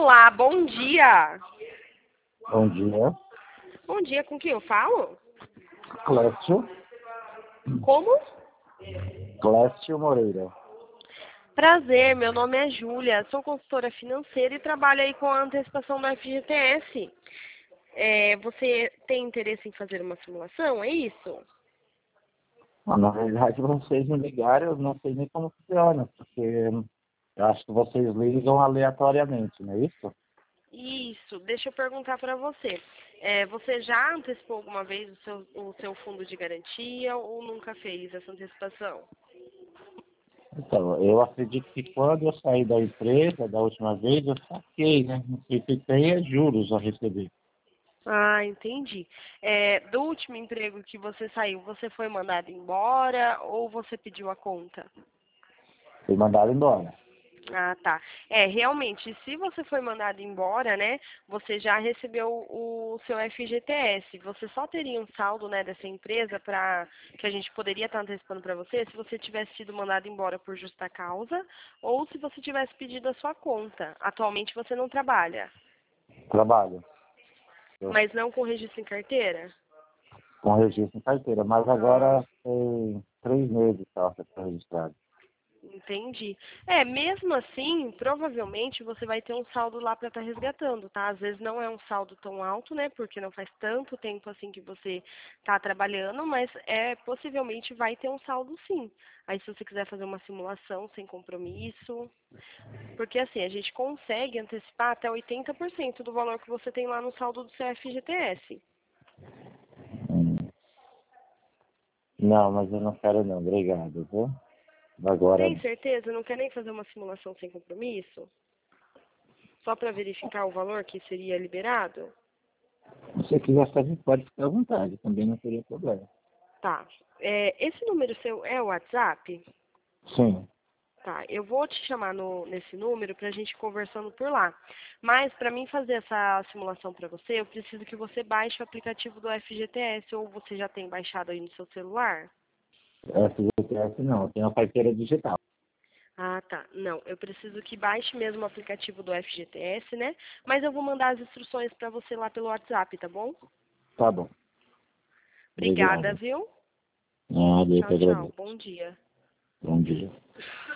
Olá, bom dia. Bom dia, Bom dia, com quem eu falo? Clécio, Como? Clécio Moreira. Prazer, meu nome é Júlia, sou consultora financeira e trabalho aí com a antecipação do FGTS. Você tem interesse em fazer uma simulação, é isso? Na verdade, vocês me ligaram, eu não sei nem como funciona, porque eu acho que vocês ligam aleatoriamente, não é isso? Isso, deixa eu perguntar para você. Você já antecipou alguma vez o seu fundo de garantia ou nunca fez essa antecipação? Então, eu acredito que quando eu saí da empresa, da última vez, eu saquei, né? Não sei se tem juros a receber. Ah, entendi. Do último emprego que você saiu, você foi mandado embora ou você pediu a conta? Fui mandado embora. Ah, tá. Realmente, se você foi mandado embora, né, você já recebeu o seu FGTS. Você só teria um saldo, né, dessa empresa para que a gente poderia estar antecipando para você se você tivesse sido mandado embora por justa causa ou se você tivesse pedido a sua conta. Atualmente você não trabalha, Trabalho. Eu mas não com registro em carteira? com registro em carteira, mas Ah, agora tem 3 meses só que eu estou registrado. entendi. Mesmo assim, provavelmente você vai ter um saldo lá para estar resgatando, tá? Às vezes não é um saldo tão alto, né? Porque não faz tanto tempo assim que você está trabalhando, mas possivelmente vai ter um saldo sim. Aí se você quiser fazer uma simulação sem compromisso, porque assim, a gente consegue antecipar até 80% do valor que você tem lá no saldo do seu FGTS. Hum. Não, mas eu não quero não, obrigado, viu? Agora, Tem certeza? Não quer nem fazer uma simulação sem compromisso? Só para verificar o valor que seria liberado? se você quiser fazer, pode ficar à vontade, também não teria problema. Tá. Esse número seu é o WhatsApp? Sim, Tá. Eu vou te chamar nesse número pra gente ir conversando por lá. Mas para mim fazer essa simulação para você, eu preciso que você baixe o aplicativo do FGTS ou você já tem baixado aí no seu celular? FGTS não, eu tenho a carteira digital. Ah, tá. Não, eu preciso que baixe mesmo o aplicativo do FGTS, né? Mas eu vou mandar as instruções para você lá pelo WhatsApp, tá bom? Tá bom, Obrigada, obrigado. viu? Ah, eu que Tchau, tchau. agradeço. Bom dia. Bom dia.